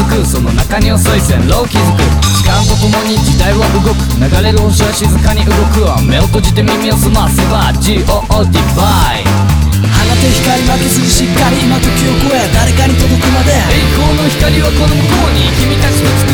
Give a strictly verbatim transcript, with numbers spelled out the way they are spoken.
く、その中に遅い線路を築く。時間とともに時代は動く、流れる星は静かに動く。目を閉じて耳を澄ませば ジーオー ディバイ。 放て光負けずにしっかり今時を超え誰かに届くまで。 栄光の光はこの向こうに君たちと伝